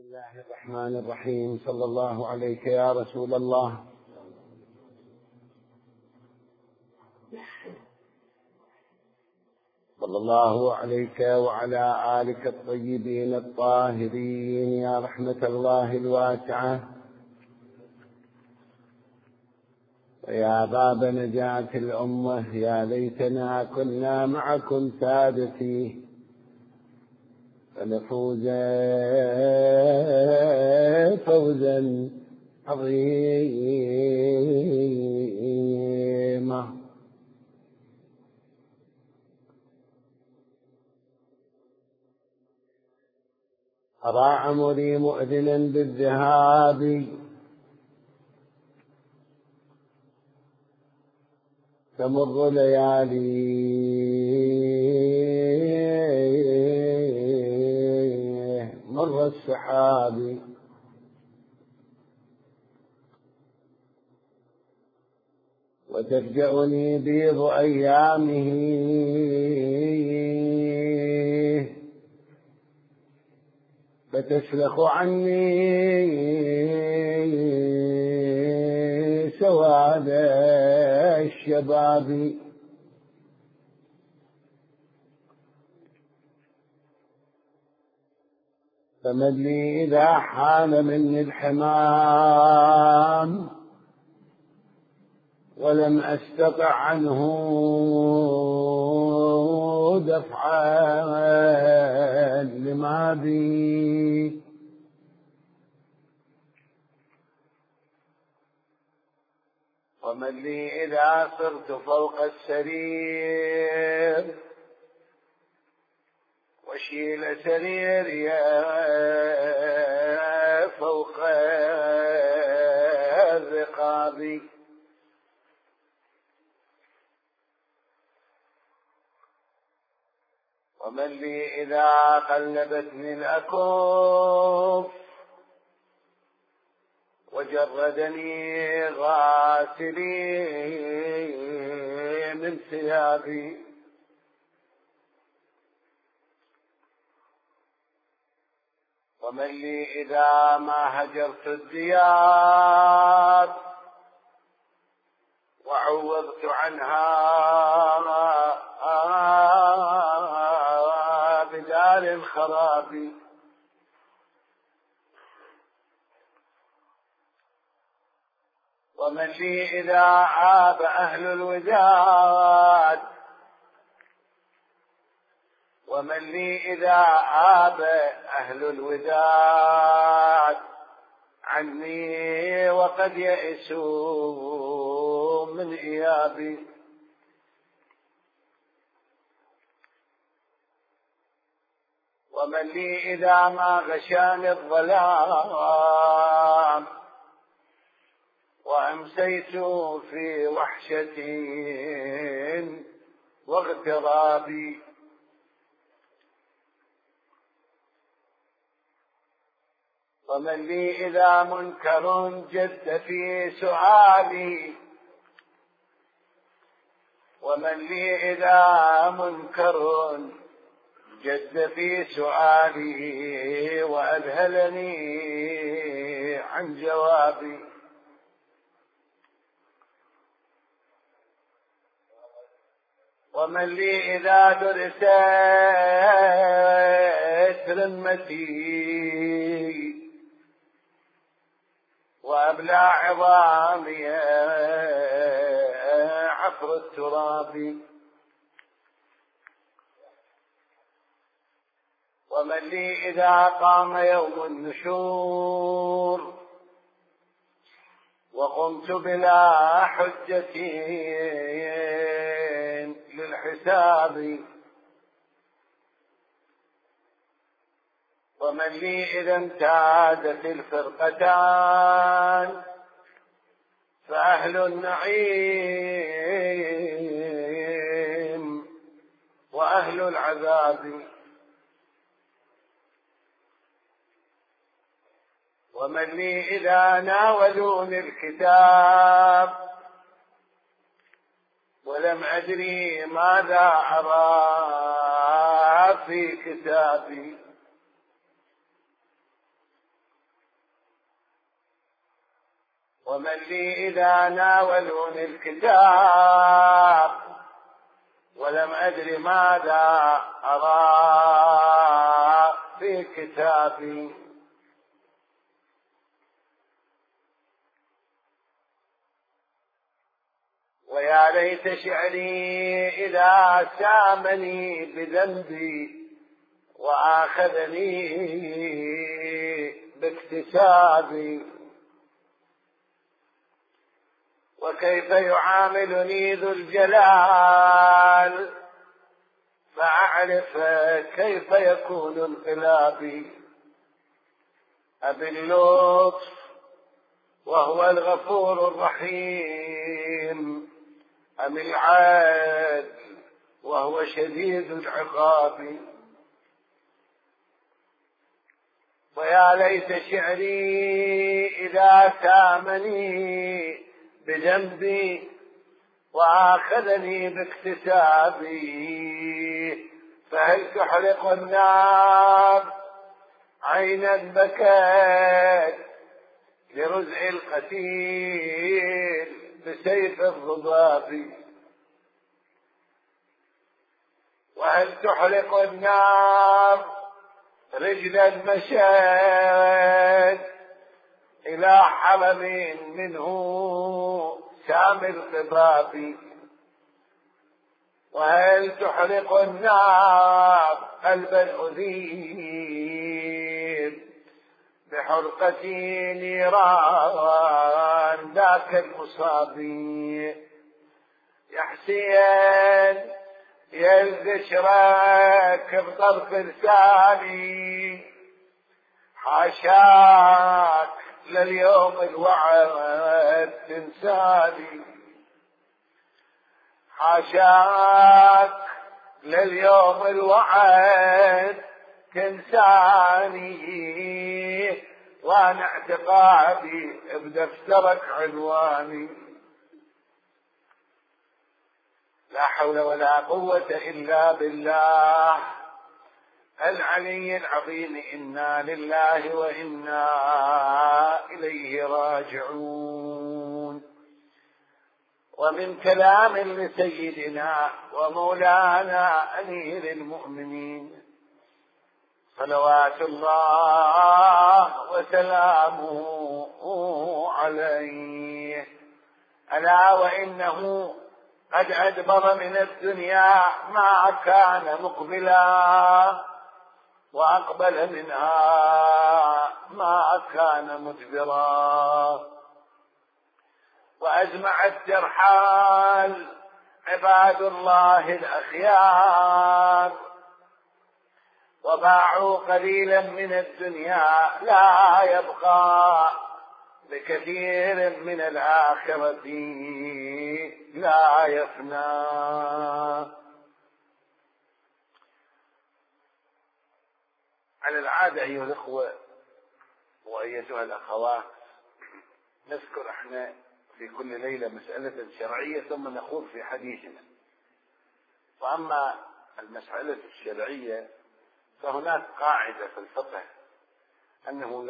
الله الرحمن الرحيم. صلى الله عليك يا رسول الله. صلى الله عليك وعلى آلك الطيبين الطاهرين يا رحمة الله الواسعة، ويا باب نجاة الأمة. يا ليتنا كنا معكم سادتي فنفوز فوزا عظيما. أرى عمري مؤذنا بالذهاب، تمر ليالي مر السحاب، وتفجأني بيض أيامه فتسلخ عني سواد الشباب. فمن لي إذا حان مني الحمام ولم أستطع عنه دفعا لما بي. ومن لي إذا صرت فوق السرير وشيل سريري فوق الرقاب. ومن لي إذا قلبتني الأكف وجردني غاسلي من ثيابي. ومن لي إذا ما هجرت الديار وعوضت عنها بدار الخراب. ومن لي إذا عاب أهل الوداد ومن لي إذا عاب أهل الوداد عني وقد يئسوا من إيابي. ومن لي إذا ما غشاني الظلام وأمسيت في وحشة واغتراب. ومن لي إذا منكر جد في سؤالي ومن لي إذا منكر جد في سؤالي وأذهلني عن جوابي. ومن لي إذا درست رمتي وأبلى عظامي عفر التراب. ومن لي إذا قام يوم النشور وقمت بلا حجة للحساب. ومن لي إذا امتادت الفرقتان فأهل النعيم وأهل العذاب. ومن لي إذا ناولوني الكتاب ولم أدري ماذا أرى في كتابي. ومن لي إذا ناولوني الكتاب ولم أدر ماذا أرى في كتابي. ويا ليت شعري إذا سامني بذنبي وآخذني باكتسابي. وكيف يعاملني ذو الجلال فأعرف كيف يكون انقلابي. أبي اللطف وهو الغفور الرحيم، أم العدل وهو شديد العقاب. ويا ليت شعري إذا سامني بذنبي وآخذني باكتسابي. فهل تحرق النار عينا بكت لرزع القتيل بسيف الضباب. وهل تحرق النار رجلا مشت إلى حرم منه سام القباب. وهل تحرق النار قلبا أذيب بحرقة نيران ذاك المصاب. يا حسين يا القشرك بطرف لساني، حاشاك لليوم الوعد تنساني. حاشاك لليوم الوعد تنساني، وانا اعتقادي بدفترك عنواني. لا حول ولا قوة إلا بالله العلي العظيم. إنا لله وإنا إليه راجعون. ومن كلام لسيدنا ومولانا أمير المؤمنين صلوات الله وسلامه عليه: ألا وإنه قد أدبر من الدنيا ما كان مقبلا، وأقبل منها ما كان مدبرا. وأجمع الترحال عباد الله الأخيار، وباعوا قليلا من الدنيا لا يبقى بكثير من الآخرة لا يفنى. على العادة أيها الأخوة وأيتها الأخوات نذكر احنا في كل ليلة مسألة شرعية ثم نخوض في حديثنا. وأما المسألة الشرعية فهناك قاعدة في الفقه أنه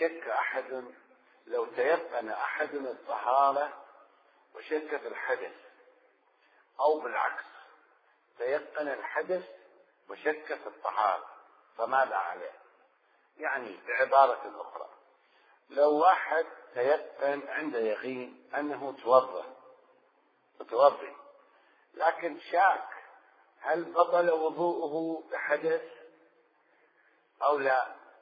لو تيقن أحدنا الطهارة وشك في الحدث، أو بالعكس تيقن الحدث وشك في الطهارة، فماذا عليه؟ يعني بعبارة أخرى، لو واحد تيقن عنده يقين أنه توضي لكن شاك هل بطل وضوءه بحدث أو لا،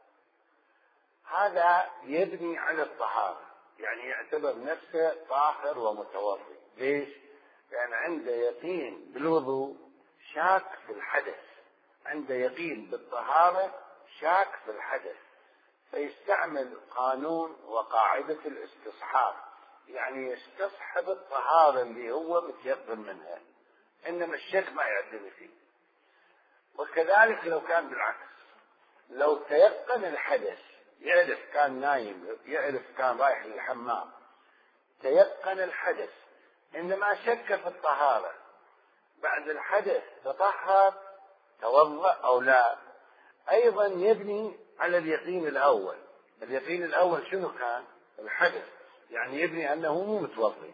هذا يبني على الطهارة، يعني يعتبر نفسه طاهر ومتوضي. ليش؟ لأن عنده يقين بالوضوء شاك في الحدث، عنده يقين بالطهارة شاك في الحدث، فيستعمل قانون وقاعدة الاستصحاب، يعني يستصحب الطهارة اللي هو متيقن منها، إنما الشك ما يعتني فيه. وكذلك لو كان بالعكس، لو تيقن الحدث، يعرف كان نايم، يعرف كان رايح للحمام، تيقن الحدث إنما شك في الطهارة، بعد الحدث تطهر توضأ أو لا، أيضا يبني على اليقين الأول. اليقين الأول شنو كان؟ الحدث، يعني يبني أنه مو متوضي،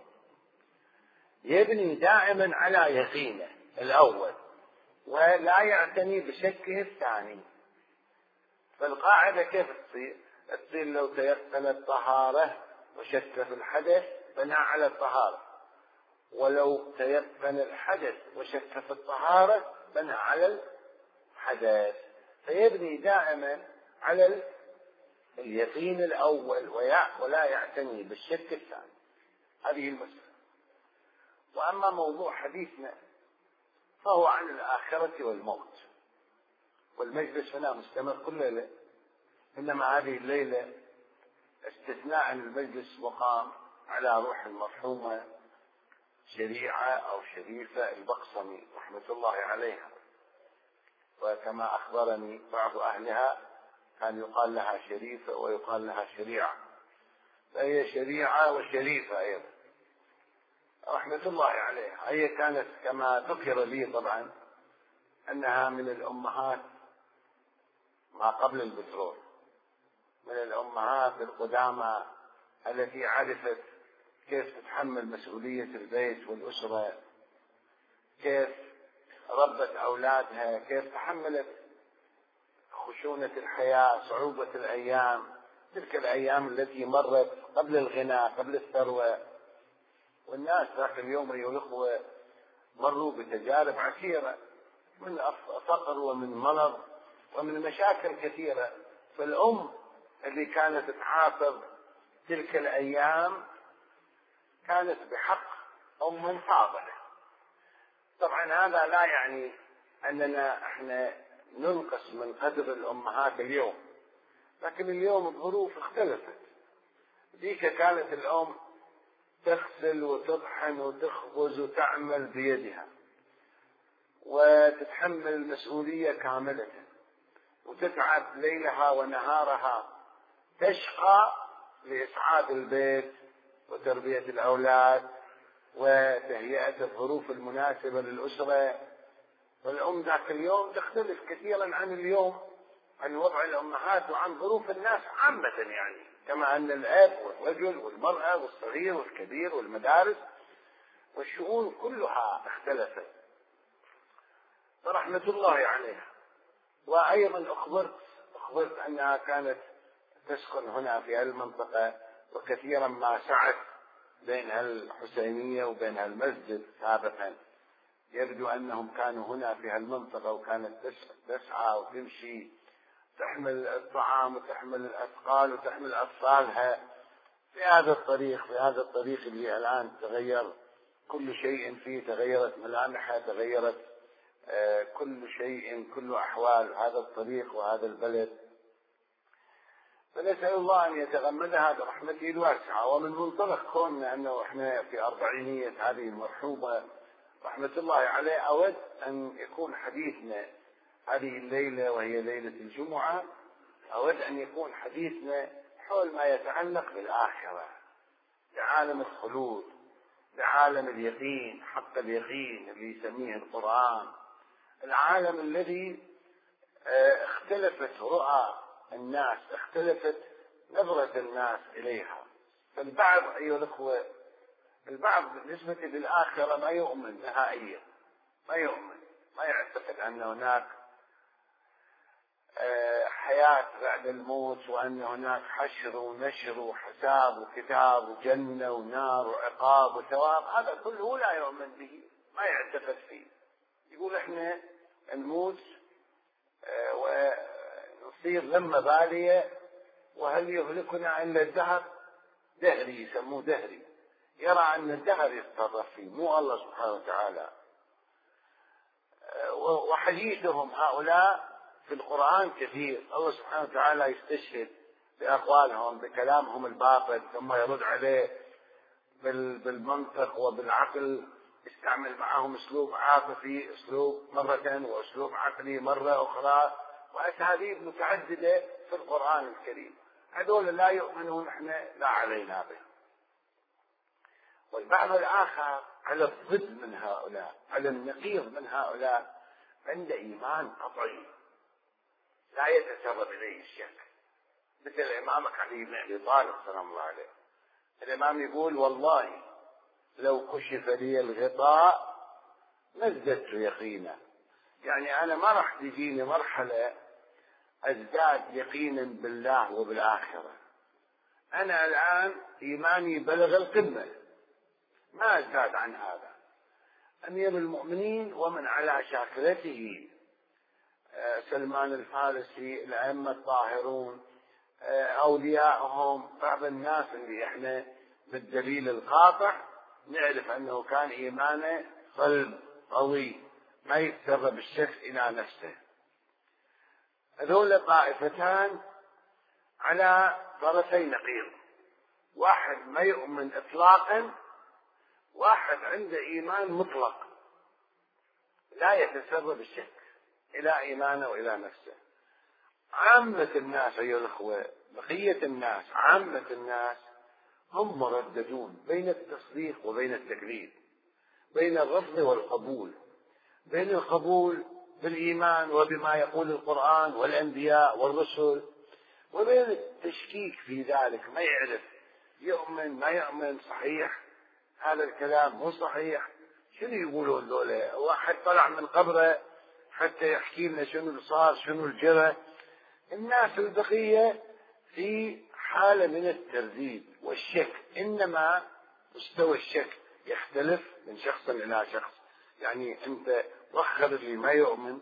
يبني دائما على يقينه الأول ولا يعتني بشكه الثاني. فالقاعدة كيف تصير؟ تصير لو تيقن الطهارة وشك في الحدث بنى على الطهارة، ولو تيقن الحدث وشك في الطهارة بنى على الحدث. فيبني دائما على اليقين الأول ولا يعتني بالشك الثاني. هذه المسألة. وأما موضوع حديثنا فهو عن الآخرة والموت، والمجلس هنا مستمر كل ليلة، إنما هذه الليلة استثناء عن المجلس وقام على روح المرحومة شريعة أو شريفة البقصمي رحمة الله عليها، وكما أخبرني بعض أهلها كان يقال لها شريفة ويقال لها شريعة، فهي شريعة وشريفة أيضا رحمة الله عليها. هي كانت كما ذكر لي طبعا أنها من الأمهات ما قبل البترول، من الأمهات القدامى التي عرفت كيف تتحمل مسؤولية البيت والأسرة، كيف ربت أولادها، كيف تحملت خشونة الحياة، صعوبة الأيام، تلك الأيام التي مرت قبل الغنى قبل الثروة. والناس ذاك اليوم أيها الأخوة مروا بتجارب عسيرة من فقر ومن مرض ومن مشاكل كثيرة. فالأم اللي كانت تعاصر تلك الأيام كانت بحق أم فاضلة. طبعا هذا لا يعني أننا احنا ننقص من قدر الأمهات اليوم، لكن اليوم الظروف اختلفت. ذيك كانت الأم تغسل وتطحن وتخبز وتعمل بيدها وتتحمل المسؤولية كاملة وتتعب ليلها ونهارها، تشقى لإسعاد البيت وتربية الأولاد وتهيئة الظروف المناسبة للأسرة. والأم ذاك اليوم تختلف كثيرا عن اليوم، عن وضع الأمهات وعن ظروف الناس عامة، يعني كما أن الأب والرجل والمرأة والصغير والكبير والمدارس والشؤون كلها اختلفت فرحمة الله عليها. وأيضا أخبرت أنها كانت تسكن هنا في هذه المنطقة، وكثيرا ما سعت بين الحسينية وبين المسجد سابقا. يبدو أنهم كانوا هنا في هالمنطقة وكانت تسعى وتمشي تحمل الطعام وتحمل الأثقال وتحمل أطفالها في هذا الطريق اللي الآن تغير كل شيء فيه، تغيرت ملامحه، تغيرت كل شيء، كل أحوال هذا الطريق وهذا البلد. فنسأل الله أن يتغمدها برحمته الواسعة. ومن منطلق كوننا أنه إحنا في أربعينية هذه المرحومة رحمة الله عليه، أود أن يكون حديثنا هذه الليلة وهي ليلة الجمعة، أود أن يكون حديثنا حول ما يتعلق بالآخرة، بعالم الخلود، بعالم اليقين، حق اليقين اللي يسميه القرآن، العالم الذي اختلفت رؤى الناس، اختلفت نظرة الناس إليها. فالبعض أيها الأخوة، البعض بالنسبة للآخرة ما يؤمن نهائيا، ما يؤمن، ما يعتقد أن هناك حياة بعد الموت، وأن هناك حشر ونشر وحساب وكتاب وجنة ونار وعقاب وثواب. هذا كله لا يؤمن به، ما يعتقد فيه. يقول احنا نموت ونصير ذمة بالية، وهل يهلكنا إلا الدهر؟ دهري، يسموه دهري، يرى أن الدهر يتصرف فيه مو الله سبحانه وتعالى. وحديثهم هؤلاء في القرآن كثير، الله سبحانه وتعالى يستشهد بأقوالهم بكلامهم الباطل ثم يرد عليه بالمنطق وبالعقل، يستعمل معهم أسلوب عاطفي أسلوب مرة وأسلوب عقلي مرة أخرى، وأساليب متعددة في القرآن الكريم. هذول لا يؤمنون احنا لا علينا به. والبعض الآخر على الضد من هؤلاء، على النقيض من هؤلاء، عنده إيمان قطعي لا يتسرب إليه الشك، مثل إمامك علي بن أبي طالب سلام الله عليه. الإمام يقول والله لو كشف لي الغطاء ما ازددت يقينا. يعني أنا ما راح تجيني مرحلة أزداد يقينا بالله وبالآخرة. أنا الآن إيماني بلغ القمة، ما أزداد عن هذا. أمير المؤمنين ومن على شاكلته، سلمان الفارسي، الأئمة الطاهرون، أولياءهم، بعض الناس اللي إحنا بالدليل القاطع نعرف أنه كان إيمانه صلب قوي ما يتسرب الشك إلى نفسه. هذول طائفتان على طرفي نقيض، واحد ما يؤمن إطلاقا، واحد عنده إيمان مطلق لا يتسرب الشك إلى إيمانه وإلى نفسه. عامة الناس أيها الأخوة، بقية الناس، عامة الناس هم مرددون بين التصديق وبين التكذيب، بين الرفض والقبول، بين القبول بالإيمان وبما يقول القرآن والأنبياء والرسل، وبين التشكيك في ذلك، ما يعرف يؤمن ما يؤمن، صحيح هذا الكلام مو صحيح، شنو يقولون ذولا؟ واحد طلع من قبره حتى يحكي لنا شنو اللي صار شنو الجرى. الناس البقية في حالة من الترديد والشك، إنما مستوى الشك يختلف من شخص إلى شخص. يعني أنت وخر اللي ما يؤمن،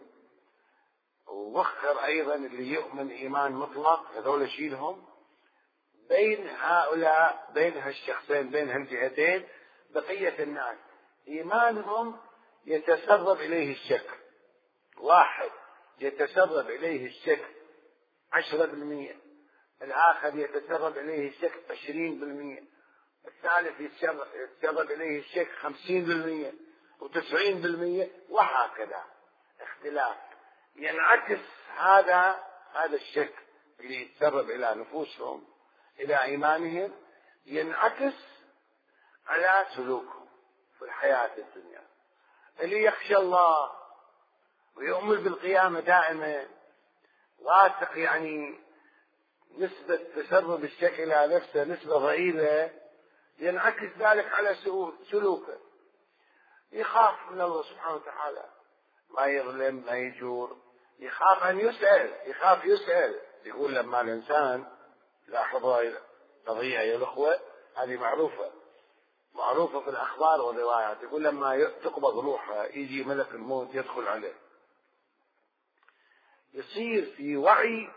ووخر أيضا اللي يؤمن إيمان مطلق، هذول شيلهم. بين هؤلاء، بين هالشخصين، بين هالجهتين، بقية الناس إيمانهم يتسرب إليه الشك. واحد يتسرب إليه الشك 10%، الآخر يتسرب إليه الشك 20%، الثالث يتسرب إليه الشك 50% و90%، وهكذا اختلاف. ينعكس هذا الشك اللي يتسرب إلى نفوسهم، إلى إيمانهم، ينعكس على سلوكهم في الحياة الدنيا. اللي يخشى الله ويؤمن بالقيامة دائما، واثق يعني نسبة تسرب الشك إلى نفسه نسبة ضئيلة، ينعكس ذلك على سلوكه. يخاف من الله سبحانه وتعالى، ما يظلم ما يجور، يخاف أن يسأل، يخاف يسأل. يقول لما الإنسان، لاحظوا قضية يا الأخوة هذه معروفة في الأخبار والروايات، يقول لما تقبض روحه يجي ملك الموت يدخل عليه، يصير في وعي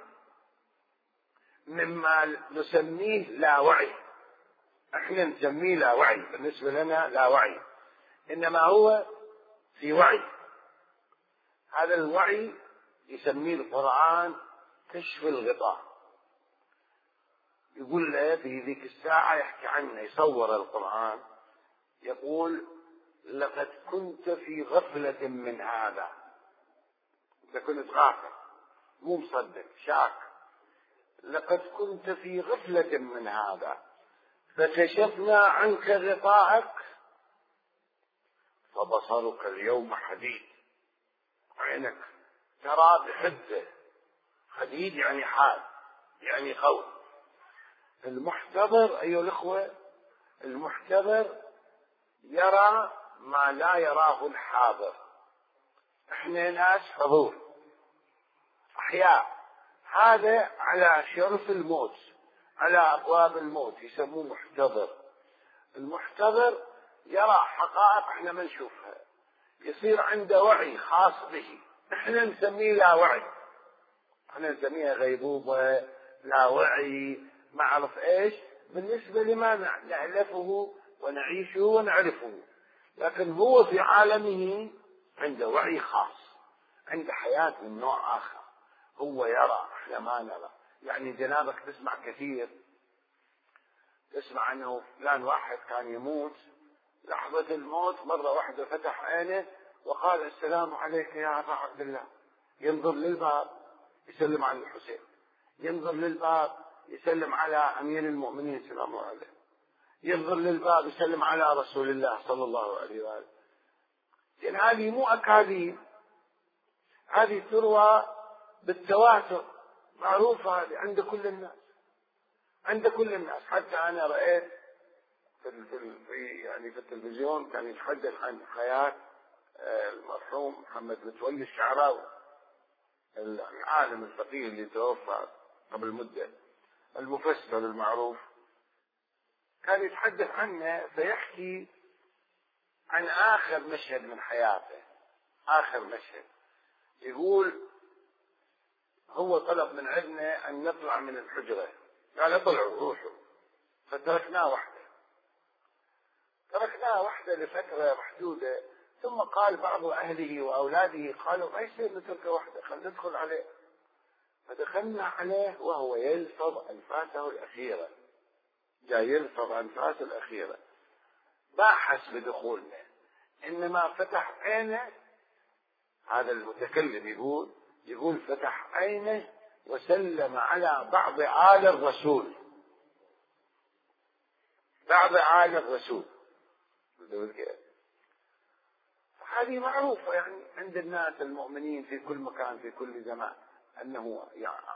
مما نسميه لا وعي. احنا نسميه لا وعي، بالنسبة لنا لا وعي، إنما هو في وعي. هذا الوعي يسميه القرآن كشف الغطاء. يقول له في ذيك الساعة، يحكي عنه، يصور القرآن، يقول لقد كنت في غفلة من هذا. إذا كنت غافل مو مصدق شاك، لقد كنت في غفلة من هذا فكشفنا عنك غطاءك فبصرك اليوم حديد. عينك ترى بحده، حديد يعني حاد يعني قوي. المحتضر أيها الأخوة، المحتضر يرى ما لا يراه الحاضر. احنا ناس حضور أحياء، هذا على شرف الموت، على أبواب الموت، يسموه محتضر. المحتضر يرى حقائق احنا ما نشوفها، يصير عنده وعي خاص به، احنا نسميه لا وعي، احنا نسميها غيبوبة، لا وعي، ما اعرف ايش، بالنسبة لما نألفه ونعيشه ونعرفه. لكن هو في عالمه عنده وعي خاص، عنده حياة من نوع آخر، هو يرى احنا ما نرى. يعني جنابك تسمع كثير، تسمع انه فلان واحد كان يموت، لحظة الموت مرة واحدة فتح عينه وقال السلام عليك يا أبا عبد الله، ينظر للباب يسلم على الحسين، ينظر للباب يسلم على أمير المؤمنين سلام الله عليه، ينظر للباب يسلم على رسول الله صلى الله عليه وآله. لأن هذه مو أكاذيب، هذه تروى بالتواتر، معروفة هذه عند كل الناس، عند كل الناس. حتى أنا رأيت في التلفزيون كان يتحدث عن حياة المرحوم محمد متولي الشعراوي، العالم الفقيه اللي توفى قبل مدة، المفسر المعروف. كان يتحدث عنه فيحكي عن آخر مشهد من حياته. آخر مشهد يقول هو طلب من عندنا أن نطلع من الحجرة، قال اطلعوا روحوا، فتركناه وحده لفترة محدودة، ثم قال بعض أهله وأولاده قالوا ما يصير نتركه وحده، خلينا ندخل عليه. فدخلنا عليه وهو يلفظ أنفاسه الأخيرة، جاي يلفظ أنفاسه الأخيرة. باحث بدخولنا، إنما فتح عينه، هذا المتكلم يقول فتح عينه وسلم على بعض آل الرسول، هذه معروفة يعني عند الناس المؤمنين في كل مكان في كل زمان. أنه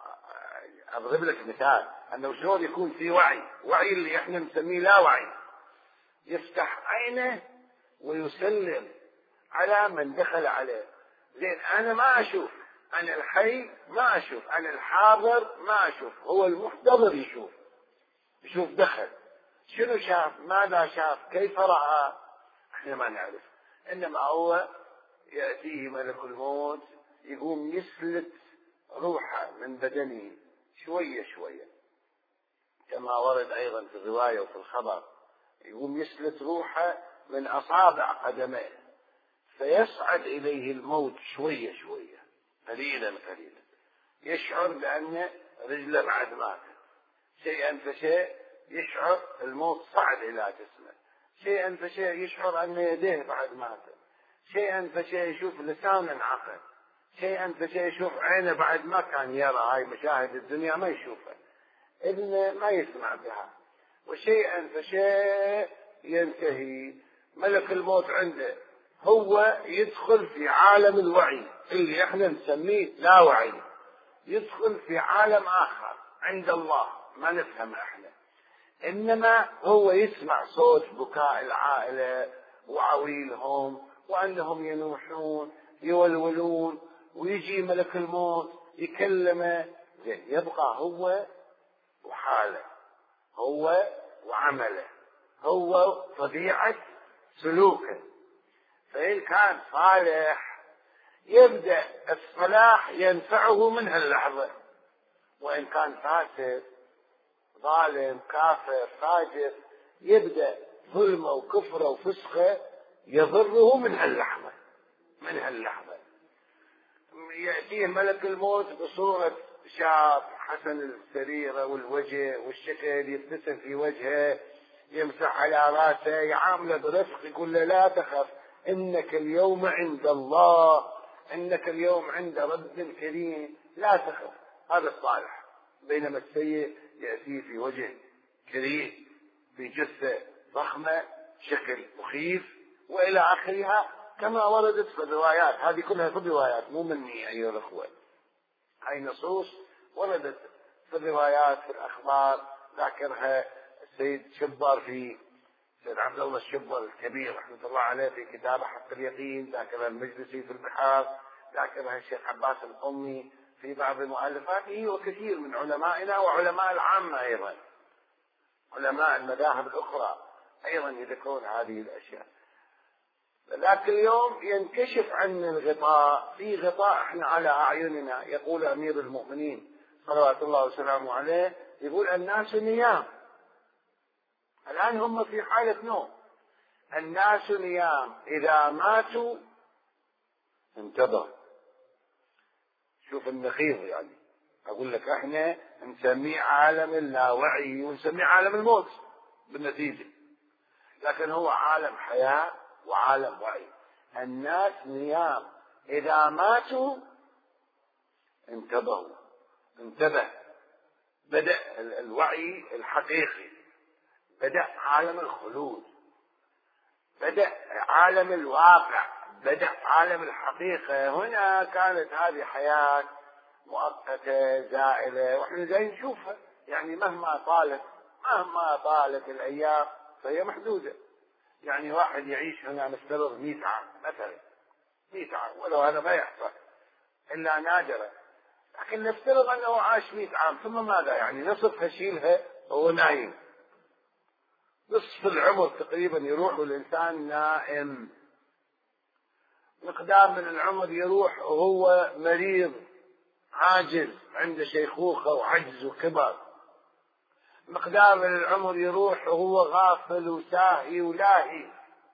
أضرب لك مثال أنه شلون يكون في وعي اللي إحنا نسميه لا وعي، يفتح عينه ويسلم على من دخل عليه. لأن أنا ما أشوف، أنا الحي ما أشوف، أنا الحاضر ما أشوف، هو المحتضر يشوف دخل، شنو شاف، ماذا شاف، كيف رأى، احنا ما نعرف. إنما هو يأتيه ملك الموت يقوم يسلت روحه من بدنه شوية شوية، كما ورد أيضا في الرواية وفي الخبر، يقوم يسلت روحه من أصابع قدميه، فيصعد إليه الموت شوية شوية، قليلا قليلا، يشعر بأن رجله بعد ماتت، شيئا فشيء يشعر الموت صعد إلى جسمه، شيئا فشيء يشعر أن يديه بعد ماتت، شيئا فشيء يشوف لسانه انعقد، شيئا فشيء يشوف عينه بعد ما كان يرى، هاي مشاهد الدنيا ما يشوفها، إذنه ما يسمع بها، وشيئا فشيء ينتهي. ملك الموت عنده هو يدخل في عالم الوعي اللي احنا نسميه لا وعي، يدخل في عالم آخر عند الله ما نفهمه احنا، إنما هو يسمع صوت بكاء العائلة وعويلهم وأنهم ينوحون يولولون، ويجي ملك الموت يكلمه، يبقى هو وحاله، هو وعمله، هو طبيعة سلوكه. فإن كان صالح يبدأ الصلاح ينفعه من هاللحظة، وإن كان فاسد ظالم كافر فاجر يبدأ ظلمه وكفره وفسقه يضره من هاللحظة. يأتيه ملك الموت بصورة شاب حسن السريرة والوجه والشكل، يبتسم في وجهه، يمسح على راسه، يعامله برفق، يقول له لا تخف، إنك اليوم عند الله، إنك اليوم عند رب كريم، لا تخف. هذا الصالح. بينما السيء يأتيه في وجه كريه، في جثة ضخمة، شكل مخيف، وإلى آخرها، كما وردت في الروايات. هذه كلها في الروايات، مو مني أيها الأخوة، هاي نصوص وردت في الروايات في الأخبار، ذاكرها السيد شبر في سيد عبد الله الشبر الكبير رحمة الله عليه في كتابه حق اليقين، ذاكرها المجلسي في البحار، ذاكرها الشيخ عباس الأمي في بعض مؤلفاته، وكثير من علمائنا وعلماء العامة أيضا، علماء المذاهب الأخرى أيضا يذكرون هذه الأشياء. لكن اليوم ينكشف عن الغطاء، في غطاء احنا على أعيننا. يقول أمير المؤمنين صلوات الله وسلامه عليه، يقول الناس نيام، الآن هم في حالة نوم، الناس نيام، إذا ماتوا انتظر. شوف النخيض، يعني أقول لك احنا نسميه عالم اللاوعي ونسميه عالم الموت بالنتيجة، لكن هو عالم حياة وعالم وعي. الناس نيام، إذا ماتوا انتبهوا، انتبه، بدأ الوعي الحقيقي، بدأ عالم الخلود، بدأ عالم الواقع، بدأ عالم الحقيقة. هنا كانت هذه حياة مؤقتة زائلة، وإحنا جاي نشوفها، يعني مهما طالت الأيام فهي محدودة. يعني واحد يعيش هنا نفترض 100 عام مثلا، 100 عام، ولو هذا ما يحصل إلا نادرا، لكن نفترض أنه عاش 100 عام، ثم ماذا؟ يعني نصف هشيلها وهو نايم، نصف العمر تقريبا يروح والإنسان نائم، مقدار من العمر يروح وهو مريض عاجز عنده شيخوخة وعجز وكبر، مقدار من العمر يروح وهو غافل وساهي ولاهي.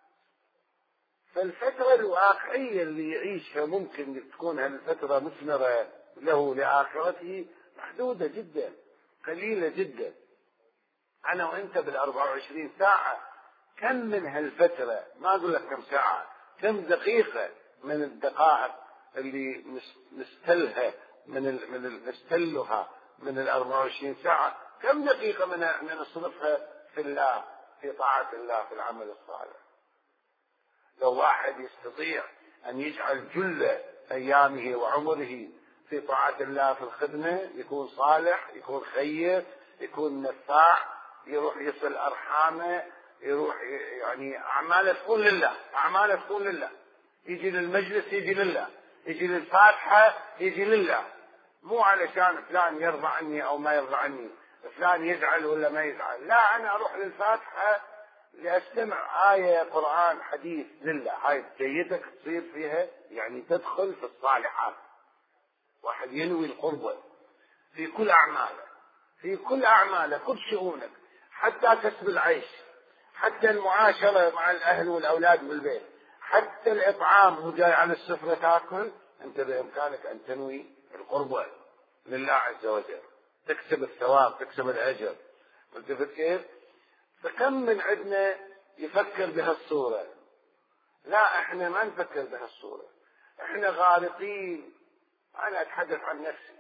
فالفترة الواقعية اللي يعيشها ممكن تكون هالفترة مثمرة له لآخرته محدودة جدا، قليلة جدا. أنا وأنت بال24 ساعة كم من هالفترة، ما أقول لك كم ساعة، كم دقيقة من الدقائق اللي نستلها نستلها من ال24 ساعة، كم دقيقة من نصرفها في الله، في طاعة الله، في العمل الصالح. لو واحد يستطيع أن يجعل جل أيامه وعمره في طاعة الله، في الخدمة، يكون صالح، يكون خير، يكون نفاع، يروح يصل أرحامه، يروح يعني أعماله تكون لله، أعماله تكون لله، يجي للمجلس يجي لله، يجي للفاتحة يجي لله، مو علشان فلان يرضى عني أو ما يرضى عني، فلان يزعل ولا ما يزعل، لا، أنا أروح للفاتحة لأستمع آية قرآن حديث لله، هاي جيدك تصير فيها، يعني تدخل في الصالحات. واحد ينوي القربة في كل أعماله، في كل أعماله، كل شؤونك، حتى كسب العيش، حتى المعاشرة مع الأهل والأولاد بالبيت، حتى الإطعام، هو جاي على السفرة تاكل، أنت بإمكانك أن تنوي القربة لله عز وجل، تكسب الثواب، تكسب الأجر. قلت كيف؟ فكم من عندنا يفكر بهالصورة؟ لا، احنا ما نفكر بهالصورة، احنا غارقين. انا اتحدث عن نفسي،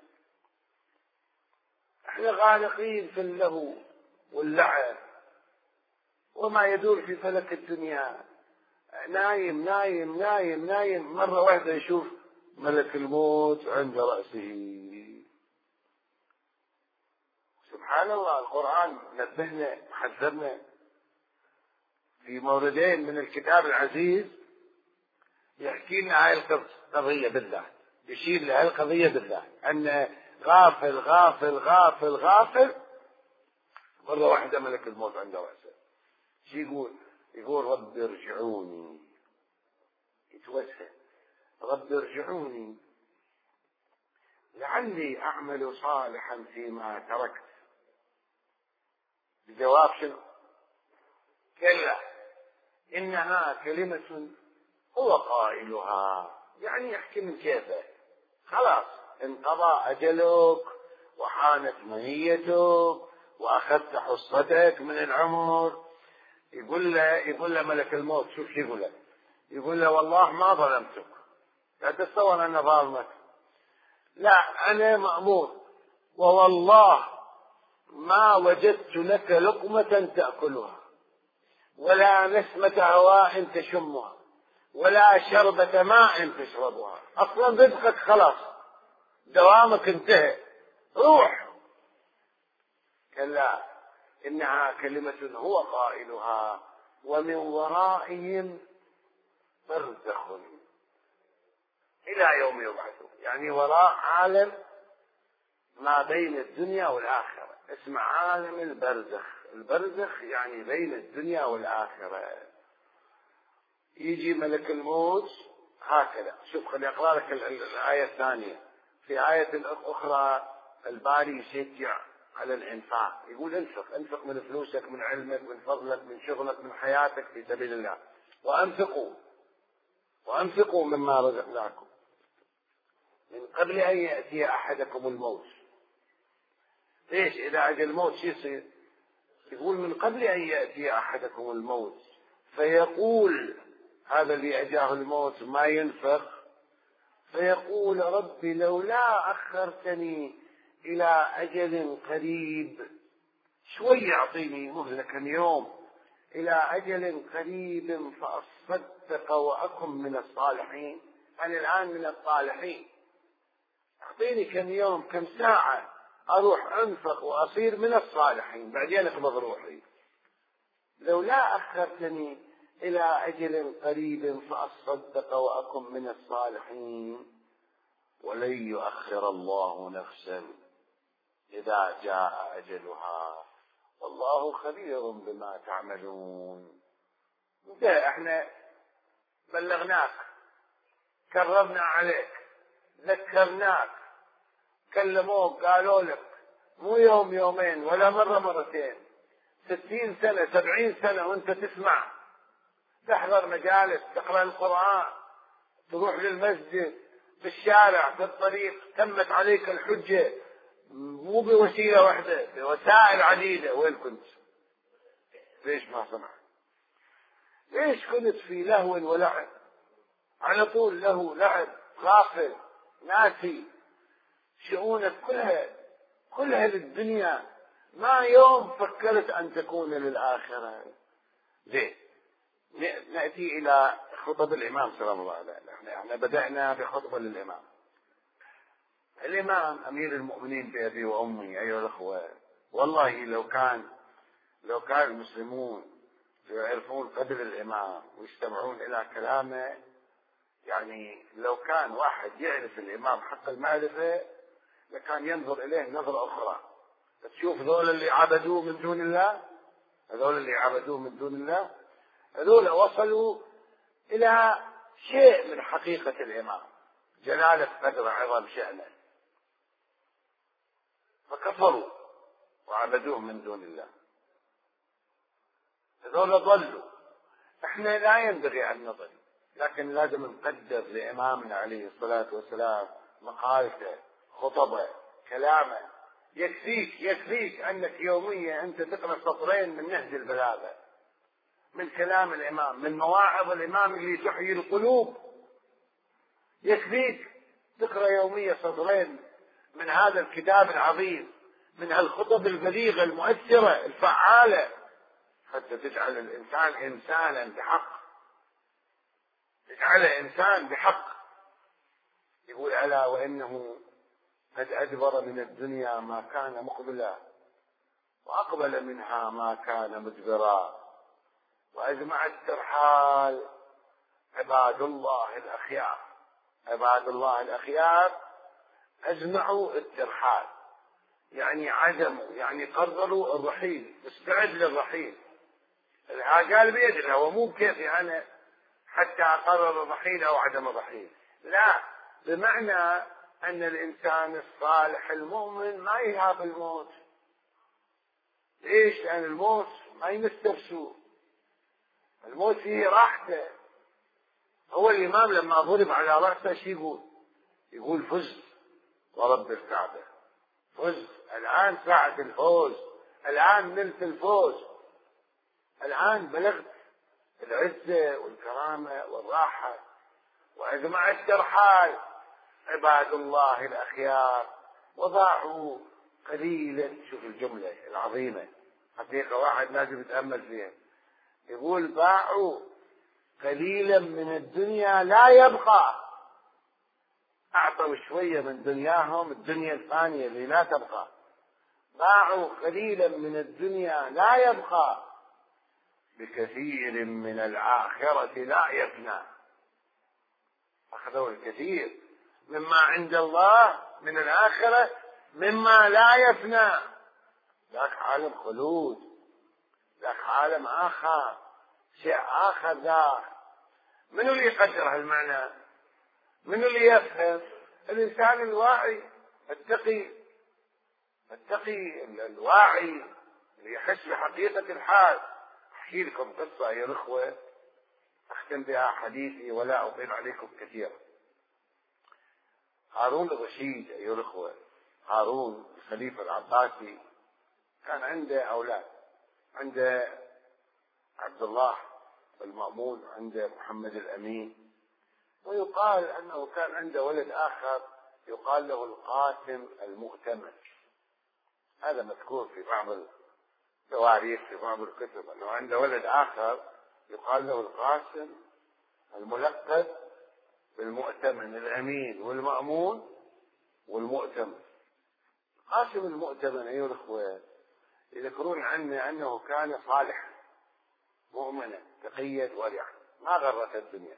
احنا غارقين في اللهو واللعب وما يدور في فلك الدنيا، نايم نايم نايم نايم، مرة واحدة يشوف ملك الموت عند رأسه. سبحان الله، القرآن نبهنا وحذرنا في موردين من الكتاب العزيز، يحكي لنا هاي القضية بالله، يشير لهاي القضية بالله، أن غافل غافل غافل غافل، مرة واحدة ملك الموت عند رأسه. شو يقول؟ يقول رب ارجعوني، يتوسل، رب ارجعوني لعلي أعمل صالحا فيما تركت. الجواب شنو؟ كلا إنها كلمة هو قائلها، يعني يحكي من كيفه، خلاص انقضى أجلك وحانت منيتك وأخذت حصتك من العمر. يقول له ملك الموت، شوف شو يقول له، يقول له والله ما ظلمتك، لا تتصور أنا ظالمك، لا، أنا مأمور، ووالله ما وجدت لك لقمة تأكلها، ولا نسمة هواء تشمها، ولا شربة ماء تشربها، أصلا رزقك خلاص، دوامك انتهى، روح. كلا إنها كلمة هو قائلها ومن ورائهم برزخ إلى يوم يبعثون، يعني وراء عالم ما بين الدنيا والآخرة، اسمه عالم البرزخ. البرزخ يعني بين الدنيا والآخرة. يجي ملك الموت هكذا، شوف خلي أقرأ لك الآية الثانية. في آية أخرى الباري يشجع على الإنفاق، يقول انفق من فلوسك، من علمك، من فضلك، من شغلك، من حياتك في سبيل الله، وأنفقوا مما رزقناكم من قبل أن يأتي أحدكم الموت. ليش؟ إذا أجى الموت شو يصير؟ يقول من قبل أن يأتي أحدكم الموت فيقول، هذا اللي أجاه الموت ما ينفق، فيقول ربي لولا أخرتني إلى أجل قريب، شوي يعطيني مهلة كم يوم، إلى أجل قريب فأصدق وأكن من الصالحين. أنا الآن من الصالحين، أعطيني كم يوم، كم ساعة، أروح أنفق وأصير من الصالحين، بعدين أقبض روحي. لولا أخرتني إلى أجل قريب فأصدق وأكن من الصالحين ولن يؤخر الله نفسا إذا جاء أجلها والله خبير بما تعملون. احنا بلغناك، كررنا عليك، ذكرناك، كلموك، قالوا لك، مو يوم يومين ولا مرة مرتين، 60 سنة 70 سنة وانت تسمع، تحضر مجالس، تقرأ القرآن، تروح للمسجد، في الشارع، في الطريق، تمت عليك الحجة مو بوسيلة واحدة، بوسائل عديدة. وين كنت؟ ليش ما سمعت؟ ليش كنت في لهو ولعب؟ على طول له لعب، غافل، ناسي شؤونك كلها للدنيا، ما يوم فكرت أن تكون للآخرة. زين، نأتي إلى خطب الإمام سلام الله عليه. احنا بدأنا بخطبة للإمام. الإمام أمير المؤمنين بأبي وأمي أيها الأخوة، والله لو كان المسلمون يعرفون قدر الإمام ويستمعون إلى كلامه، يعني لو كان واحد يعرف الإمام حق المعرفة لكان ينظر إليه نظرة أخرى. تشوف ذول اللي عبدوه من دون الله، هذول وصلوا إلى شيء من حقيقة الإمام، جلالة قدره، عظم شأنه، فكفروا وعبدوه من دون الله. هذول ضلوا. احنا لا ينبغي أن نضل، لكن لازم نقدر لإمامنا عليه الصلاة والسلام مقالته، خطبه، كلامه. يكفيك أنك يوميا أنت تقرأ سطرين من نهج البلاغة، من كلام الإمام، من مواعظ الإمام اللي تحيي القلوب. يكفيك تقرأ يوميا سطرين من هذا الكتاب العظيم، من هالخطب البليغة المؤثرة الفعالة، حتى تجعل الإنسان إنسانا بحق، تجعله إنسان بحق. يقول ألا وإنه قد أدبر من الدنيا ما كان مقبلا، وأقبل منها ما كان مدبرا، وأجمع الترحال عباد الله الأخيار أجمعوا الترحال، يعني عزموا، يعني قرروا الرحيل، استعد للرحيل. قال بيد الله، ومو بكيفي أنا حتى أقرر الرحيل أو عدم الرحيل، لا، بمعنى أن الإنسان الصالح المؤمن ما يهاب الموت. ليش؟ لأن الموت ما يمسترسو، الموت فيه راحته. هو الإمام لما ضرب على رأسه شي يقول فز ورب الكعبة، فز، الآن ساعة الفوز، الآن نلت الفوز، الآن بلغت العزة والكرامة والراحة. وأجمع الترحال عباد الله الأخيار وضاعوا قليلا. شوف الجملة العظيمة، حقيقة واحد لازم يتأمل فيها. يقول باعوا قليلا من الدنيا لا يبقى، أعطوا شوية من دنياهم، الدنيا الثانية اللي لا تبقى. باعوا قليلا من الدنيا لا يبقى بكثير من الآخرة لا يفنى. أخذوا الكثير مما عند الله من الآخرة مما لا يفنى. ذاك عالم خلود، ذاك عالم آخر، شيء آخر ذاك. من اللي يقدر هالمعنى؟ من اللي يفهم؟ الإنسان الواعي التقي الواعي اللي يحس بحقيقة الحال. أحكي لكم قصة يا الأخوة أختم بها حديثي ولا أطيل عليكم كثيرا. هارون الرشيد أيها الأخوة، هارون الخليفة العباسي كان عنده أولاد، عنده عبد الله المأمون، عنده محمد الأمين، ويقال أنه كان عنده ولد آخر يقال له القاسم المؤتمن. هذا مذكور في بعض التواريخ في بعض الكتب أنه عنده ولد آخر يقال له القاسم الملقب بالمؤتمن، الأمين والمأمون والمؤتمن. القاسم المؤتمن أيها الأخوة يذكرون عنه أنه كان صالحا، مؤمنة تقية ورعة ما غرت الدنيا.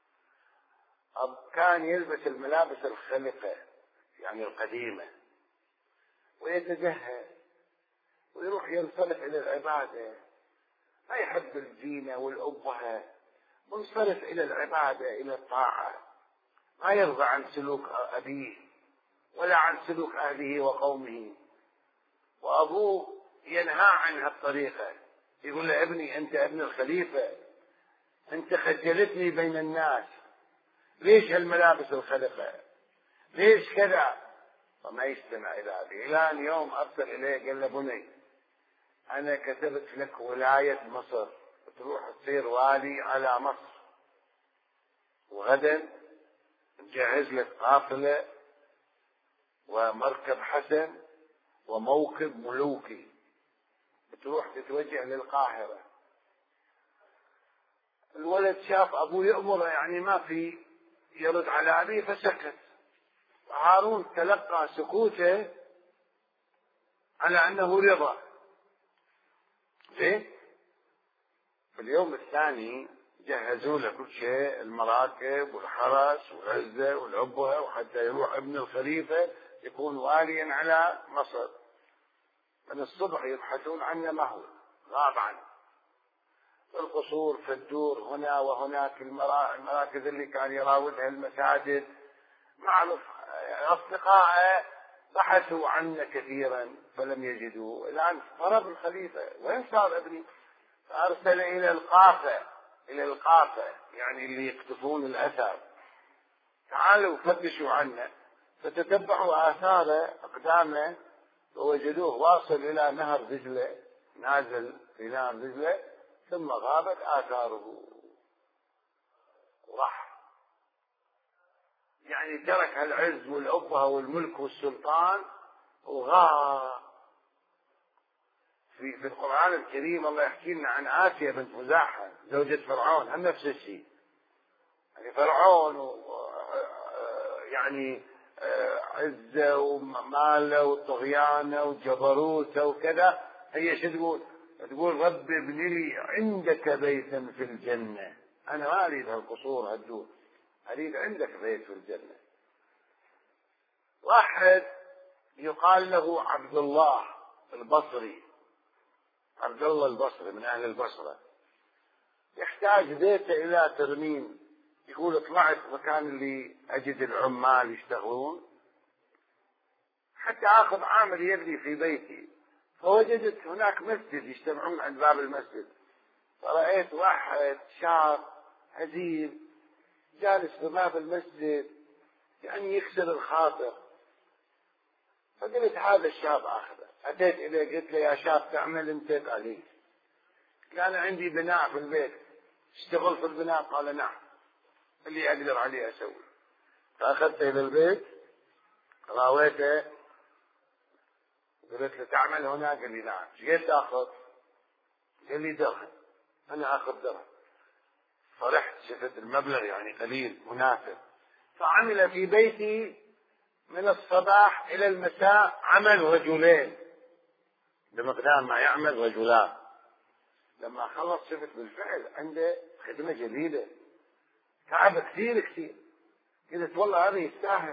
كان يلبس الملابس الخلقة يعني القديمة ويتجهز ويروح ينصرف إلى العبادة، ما يحب الزينة والأبهة، منصرف إلى العبادة إلى الطاعة، ما يرضى عن سلوك أبيه ولا عن سلوك أهله وقومه. وأبوه ينهى عن هالطريقة، يقول له ابني أنت ابن الخليفة، أنت خجلتني بين الناس، ليش هالملابس الخلقة، ليش كذا؟ فما يستمع إلى أبيه. إلى أن يوم أرسل إليه قال له بني أنا كتبت لك ولاية مصر، تروح تصير والي على مصر، وغدا نجهز لك قافلة ومركب حسن وموكب ملوكي، بتروح تتوجه للقاهرة. الولد شاف أبوه يأمره يعني ما في يرد على أبيه فسكت. هارون تلقى سكوته على أنه رضا. ليه؟ في اليوم الثاني جهزوا له كل شيء، المراكب والحرس والعزة والعبوة، وحتى يروح ابن الخليفة يكون واليا على مصر. من الصبح يبحثون عنه ما هو، غاب عنه. في القصور في الدور هنا وهناك، المراكز اللي كان يراودها المساجد، معروف أصدقائه بحثوا عنه كثيرا فلم يجدوه. الآن طلب الخليفة وين صار ابني؟ فأرسل إلى القافة يعني اللي يكتفون الأثر، تعالوا فتشوا عنه. فتتبعوا آثاره أقدامه فوجدوه واصل إلى نهر دجلة، نازل في نهر دجلة، ثم غابت آثاره راح. يعني ترك العز والأبهة والملك والسلطان وغاب. في القرآن الكريم الله يحكي لنا عن آسيا بنت مزاحم زوجة فرعون، هم نفس الشيء. يعني فرعون يعني عزة وماله وطغيانه وجبروته وكذا، هي شو تقول؟ تقول رب ابن لي عندك بيتا في الجنة. أنا ما أريد هالقصور هالدور، أريد عندك بيت في الجنة. واحد يقال له عبد الله البصري، عبد الله البصري من أهل البصرة، يحتاج بيته إلى ترميم. يقول طلعت مكان اللي أجد العمال يشتغلون حتى آخذ عامل يبني في بيتي، فوجدت هناك مسجد يجتمعون عند باب المسجد، فرأيت واحد شاب هزيل جالس في باب المسجد يعني يكسر الخاطر. فقلت هذا الشاب آخذه، أتيت إليه قلت له يا شاب تعمل أنت؟ قال لي كان عندي بناء في البيت، اشتغل في البناء؟ قال نعم، اللي أقدر عليه أسوي. فأخذته إلى البيت راويته قلت له تعمل هنا؟ قال لي نعم. ايش تاخذ؟ قال لي درهم. أنا آخذ درهم. فرحت شفت المبلغ يعني قليل مناسب، فعمل في بيتي من الصباح إلى المساء عمل رجلين بمقدار ما يعمل رجلان. لما خلص شفت بالفعل عنده خدمة جديدة، تعب كثير. قلت والله هذا يستاهل.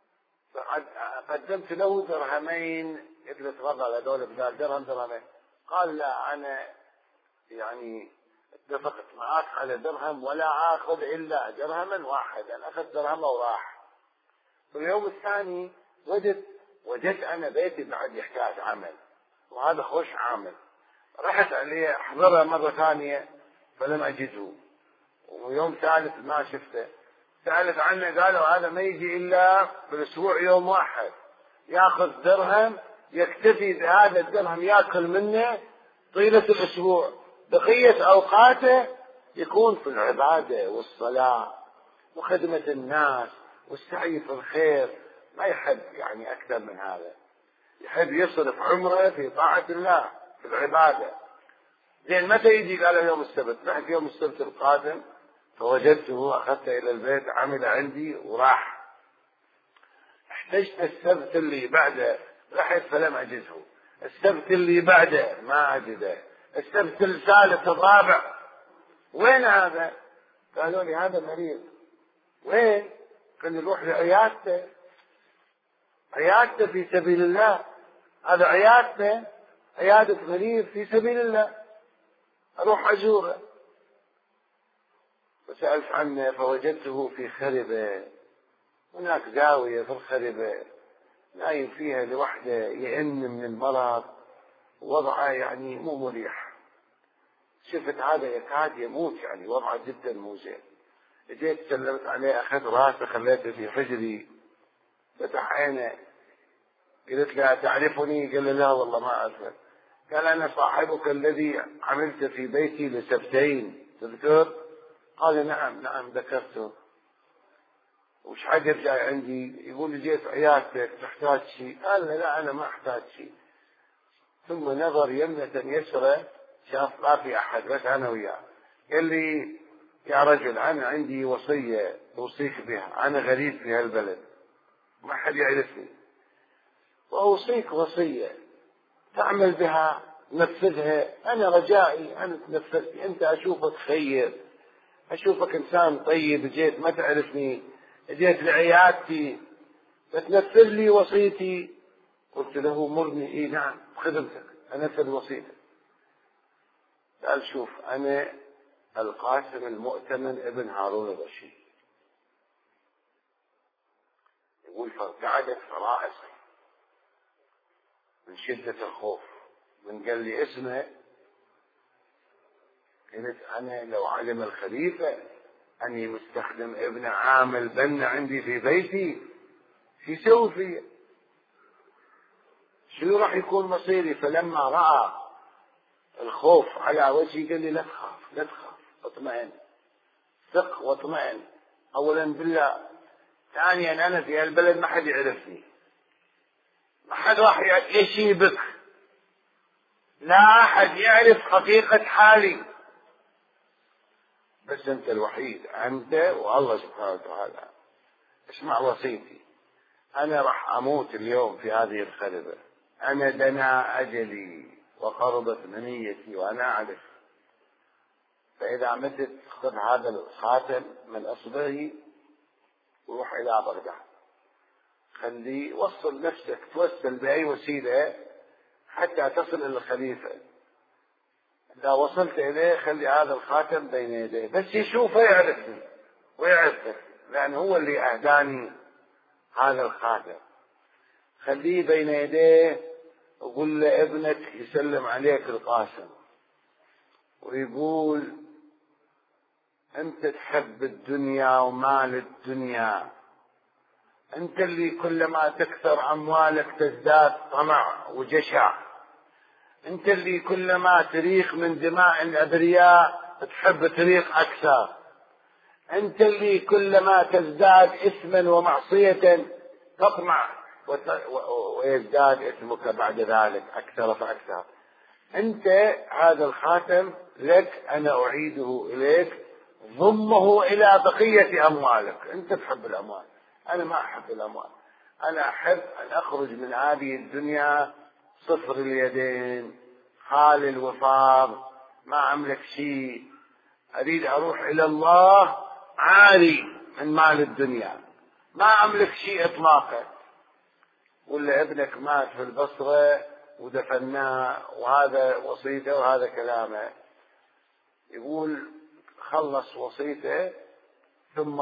فقدمت له درهمين، قلت له تفضل هذول بدال درهم درهمين. قال لا أنا يعني اتفقت معك على درهم ولا آخذ إلا درهما واحدا. أخذ درهمه وراح. في اليوم الثاني وجدت أنا بيتي بعد يحتاج عمل، وهذا خوش عامل. رحت عليه أحضره مرة ثانية فلم أجده، ويوم ثالث ما شفته. سألت عنه قالوا هذا ما يجي إلا بالأسبوع يوم واحد، يأخذ درهم يكتفي بهذا الدرهم يأكل منه طيلة الأسبوع، بقية أوقاته يكون في العبادة والصلاة وخدمة الناس والسعي في الخير. ما يحب يعني أكثر من هذا، يحب يصرف عمره في طاعة الله في العبادة. زين متى يجي؟ قال يوم السبت. رحت يوم السبت القادم فوجدته، أخذته إلى البيت عمل عندي وراح. احتجت السبت اللي بعده، رحت فلم أجده. السبت اللي بعده ما أجده. السبت الثالث الرابع وين هذا؟ قالوا لي هذا مريض. وين؟ قال لي روح لعيادته، عيادته في سبيل الله، هذا عيادته، عيادة مريض في سبيل الله، أروح أزوره. وسألت عنه فوجدته في خربة، هناك زاوية في الخربة نايم فيها لوحده، يئن من المرض، وضعه يعني مو مريح. شفت هذا يكاد يموت، يعني وضعه جدا مو زين. اجيت سلمت عليه، اخذت راسه خليته في حجري، فتح عينه، قلت له تعرفني؟ قال لي لا والله ما اعرفك. قال انا صاحبك الذي عملت في بيتي لسبتين، تذكر؟ قال نعم نعم ذكرته. وش حقك جاي عندي؟ يقول لي جيت عيادتك، تحتاج شيء؟ قال له لا انا ما احتاج شيء. ثم نظر يمنة يسرى، شاف ما في احد بس انا وياه. قال لي يا رجل انا عندي وصية اوصيك بها، انا غريب في هالبلد ما حد يعرفني، واوصيك وصية تعمل بها نفذها. انا رجائي ان تنفذني، انت اشوفك خير، اشوفك انسان طيب، جيت ما تعرفني، جيت لعيادتي فتنفذ لي وصيتي. قلت له مرني. اي نعم خدمتك، انفذ وصيتك. قال شوف انا القاسم المؤتمن ابن هارون الرشيد. يقول فارتعدت فرائصي من شدة الخوف. من قال لي اسمه، قلت انا لو علم الخليفة اني مستخدم ابن عامل بنا عندي في بيتي شو يسوي فيه؟ شنو راح يكون مصيري؟ فلما رأى الخوف على وجهي قال لي لا تخاف لا تخاف، اطمئن، ثق واطمئن، اولا بالله، ثانيا انا في هالبلد ما حد يعرفني، ما حد راح يشيبك، لا احد يعرف حقيقة حالي، بس انت الوحيد، انت والله سبحانه وتعالى. اسمع وصيتي، انا راح اموت اليوم في هذه الخربة، انا دنا اجلي وقربت منيتي وانا اعرف، فاذا متت خذ هذا الخاتم من اصبعي وروح الى بغداد، خلي وصل نفسك، توسل باي وسيله حتى تصل الى الخليفه. اذا وصلت اليه خلي هذا الخاتم بين يديه، بس يشوفه يعرفني ويعرفك، لان هو اللي اهداني هذا الخاتم. خليه بين يديه وقل له ابنك يسلم عليك القاسم ويقول انت تحب الدنيا ومال الدنيا، انت اللي كلما تكثر اموالك تزداد طمع وجشع، انت اللي كلما تريق من دماء الابرياء تحب تريق اكثر، انت اللي كلما تزداد اثما ومعصية تطمع ويزداد اثمك بعد ذلك اكثر فاكثر. انت هذا الخاتم لك، انا اعيده اليك، ضمه الى بقية اموالك. انت تحب الاموال، انا ما احب الاموال، انا احب ان اخرج من هذه الدنيا صفر اليدين، حال الوفاض، ما املك شيء، اريد اروح الى الله عاري من مال الدنيا، ما املك شيء اطلاقا. ولا ابنك مات في البصرة ودفناه، وهذا وصيته وهذا كلامه. يقول خلص وصيته ثم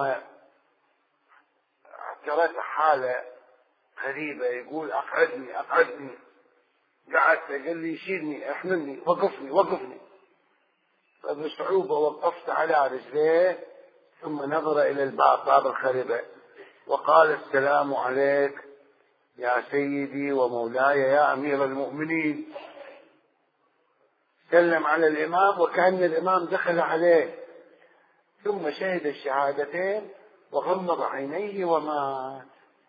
اعترت حالة غريبة، يقول اقعدني اقعدني، قعدت، قال لي شيلني احملني وقفني وقفني، فبصعوبة وقفت على رجليه، ثم نظر الى الباب، باب الخربة، وقال السلام عليك يا سيدي ومولاي يا امير المؤمنين. سلم على الامام وكأن الامام دخل عليه، ثم شهد الشهادتين وغمض عينيه ومات.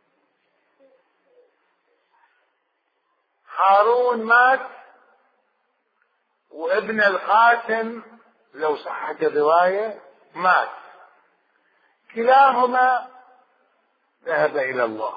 هارون مات، وابن القاسم لو صحت الرواية مات، كلاهما ذهب الى الله.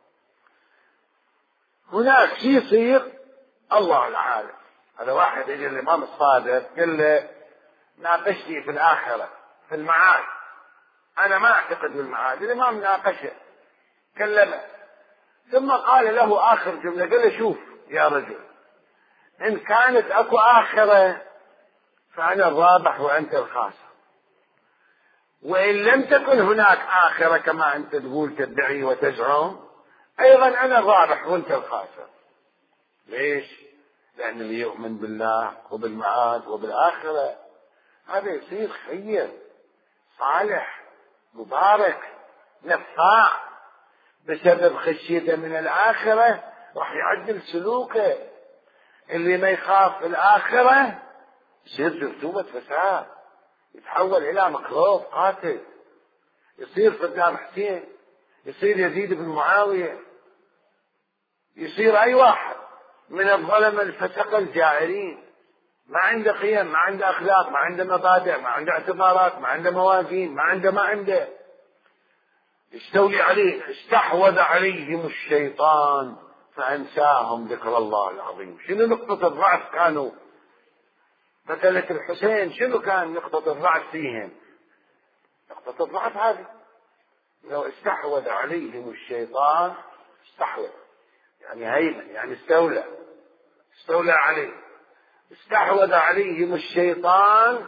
هناك شيء يصير الله العالم. هذا واحد يجي الامام الصادق قال له ناقشني في الآخرة في المعاد، أنا ما أعتقد بالمعاد. الإمام ناقشه كلمه، ثم قال له آخر جملة، قال له شوف يا رجل، إن كانت أكو آخرة فأنا الرابح وأنت الخاسر، وإن لم تكن هناك آخرة كما أنت تقول تدعي وتزعم، أيضا أنا الرابح وأنت الخاسر. ليش؟ لأن اللي يؤمن بالله وبالمعاد وبالآخرة هذا يصير خير صالح مبارك نفاع، بسبب خشيته من الآخرة راح يعدل سلوكه. اللي ما يخاف الآخرة يصير جرثومة فساد، يتحول إلى مكروب قاتل، يصير صدام حسين، يصير يزيد بن معاوية، يصير أي واحد من الظلمة الفسقة الجائرين، ما عنده قيم، ما عنده أخلاق، ما عنده مبادئ، ما عنده اعتبارات، ما عنده موازين، ما عنده يستولي عليه. استحوذ عليهم الشيطان فأنساهم ذكر الله العظيم. شنو نقطة الضعف كانوا؟ قتلة الحسين شنو كان نقطة الضعف فيهم؟ نقطة الضعف هذه، لو استحوذ عليهم الشيطان، استحوذ يعني هيمن، يعني استولى عليه، استحوذ عليهم الشيطان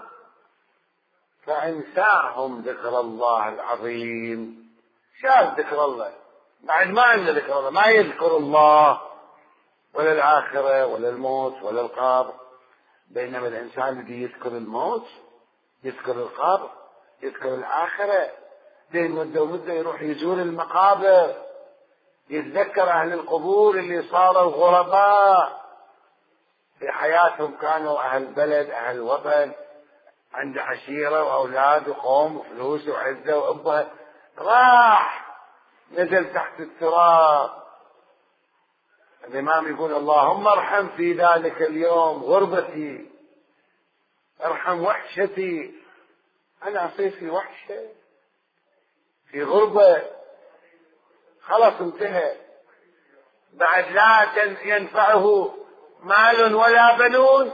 فأنساهم ذكر الله العظيم. شاف ذكر الله، بعد ما عنده ذكر الله، ما يذكر الله ولا الآخرة ولا الموت ولا القبر. بينما الإنسان الذي يذكر الموت، يذكر القبر، يذكر الآخرة، بين مدة ومدة يروح يزور المقابر، يتذكر أهل القبور اللي صاروا غرباء في حياتهم، كانوا أهل بلد أهل وطن، عنده عشيرة وأولاد وقوم وفلوس وعزة وأبوه، راح نزل تحت التراب. الإمام يقول اللهم ارحم في ذلك اليوم غربتي، ارحم وحشتي، أنا أصير في وحشة في غربة، خلاص انتهى، بعد لا ينفعه مال ولا بنون.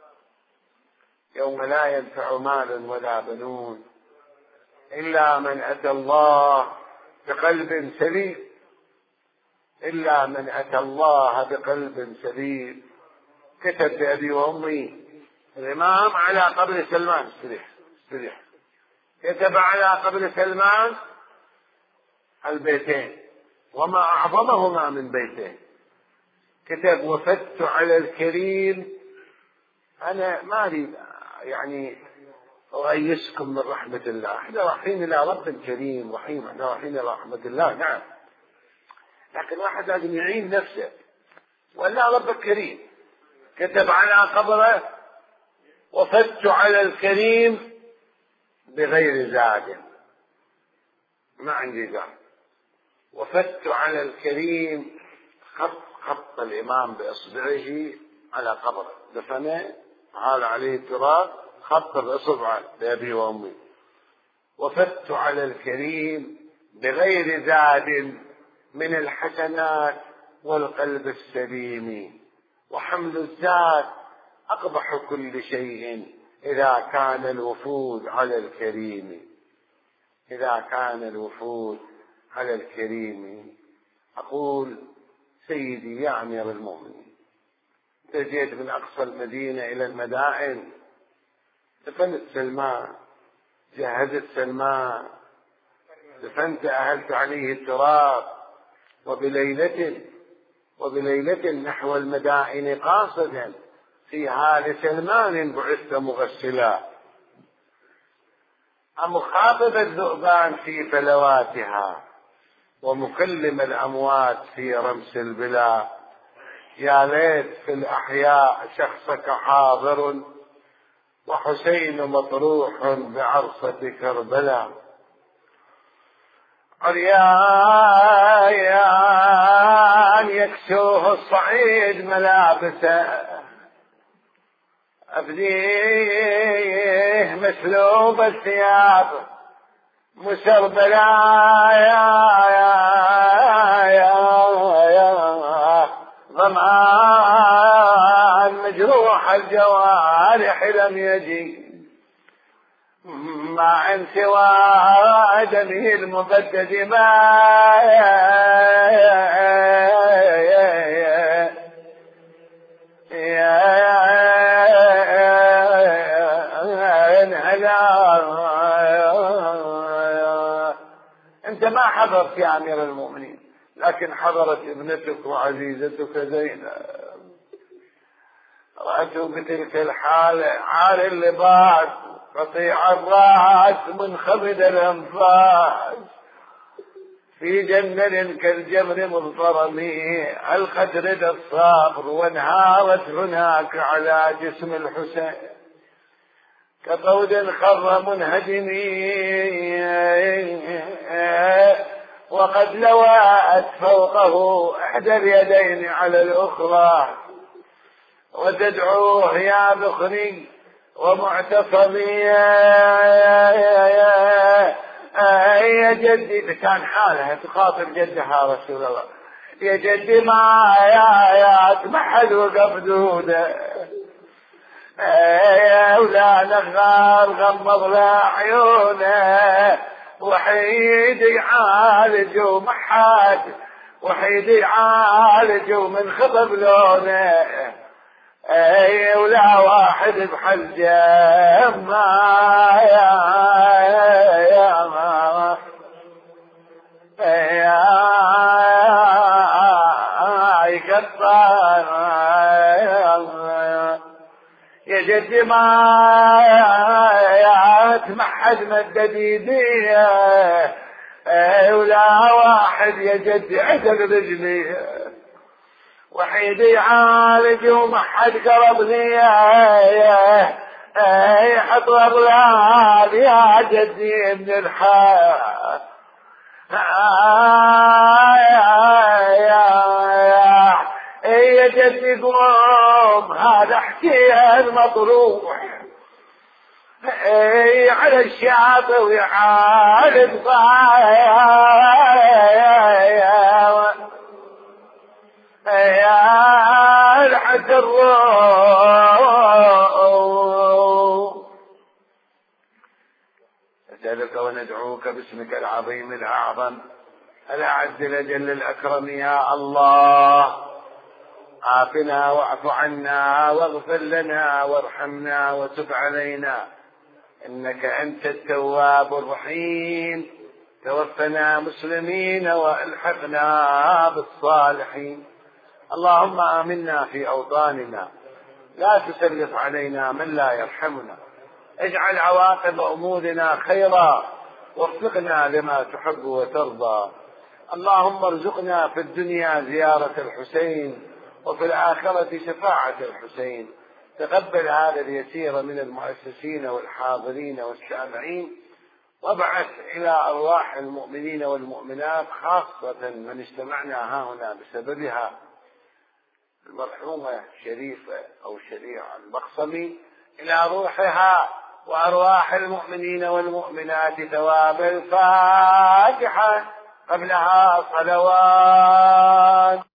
يوم لا ينفع مال ولا بنون إلا من أتى الله بقلب سليم، إلا من أتى الله بقلب سليم. كتب بأبي وأمي الإمام على قبر سلمان، استريح، كتب على قبر سلمان البيتين وما أعظمهما من بيتين، كتب وفدت على الكريم. أنا ما أريد يعني أؤيسكم من رحمة الله، احنا رايحين إلى رب كريم رحيم، احنا رايحين إلى رحمة الله نعم، لكن واحد لازم يعين نفسه، ولا ربك كريم. كتب على قبره وفدت على الكريم بغير زاد، ما عندي زاد، وفدت على الكريم، خط الإمام بإصبعه على قبره، دفنه عال عليه التراب، خط بإصبعه بأبي وأمي. وفدت على الكريم بغير زاد من الحسنات والقلب السليم، وحمل الزاد أقبح كل شيء إذا كان الوفود على الكريم، إذا كان الوفود على الكريم. أقول سيدي يا أمير المؤمنين، جئت من أقصى المدينة إلى المدائن، دفنت سلمان، جهزت سلمان، دفنت أهلت عليه التراب، وبليلة نحو المدائن قاصدا في هال سلمان بعثت مغسلا، أمخاطب الذؤبان في فلواتها ومكلم الأموات في رمس البلا. يا ليت في الأحياء شخصك حاضر وحسين مطروح بعرصة كربلاء. عريان يكسوه الصعيد ملابسه، أفديه مسلوب الثياب مسربلا، يا ظمآن مجروح الجوارح لم يجي مع سوى دمه المبدد ما انت ما حضرت يا امير المؤمنين، لكن حضرت ابنتك وعزيزتك زينب، رأته بتلك الحالة، عار اللباس، قطيع الراس، منخفض الانفاس، في جنة كالجمر مضطرم، ألقت ردى الصبر وانهارت هناك على جسم الحسين، كطود خر منهدم، وقد لوأت فوقه إحدى اليدين على الأخرى وتدعوه يا بخري ومعتصمي يا جدي. كان حالها تخاطب جدها رسول الله، يا جدي ما يا تمحل وقف دوده، ولا نغار غمض له عيونه، وحيد يعالج ومحد، وحيد يعالج ومن خطب لونه، ولا واحد بحل ما يكفر يا جدي ما تمحد مدد يديه، ولا واحد يا جدي عدل رجلي، وحيد يعالج ومحد قرب لي، حط اغلال يا جدي من الحال، يا جدي قوم هذا حكي المطروح، على الشاطئ ويعالج يا لحد الروح، نسألك وندعوك باسمك العظيم الأعظم الأعز الأجل الأكرم، يا الله عافنا واعف عنا واغفر لنا وارحمنا وتب علينا، إنك أنت التواب الرحيم، توفنا مسلمين والحقنا بالصالحين. اللهم آمنا في أوطاننا، لا تسلط علينا من لا يرحمنا، اجعل عواقب أمورنا خيرا، وفقنا لما تحب وترضى. اللهم ارزقنا في الدنيا زيارة الحسين، وفي الآخرة شفاعة الحسين. تقبل هذا اليسير من المؤسسين والحاضرين والسامعين، وابعث إلى أرواح المؤمنين والمؤمنات، خاصة من اجتمعنا هنا بسببها، المرحومة شريفة أو شريعة المقصمي، إلى روحها وأرواح المؤمنين والمؤمنات ثواب الفاتحة، قبلها صلوات.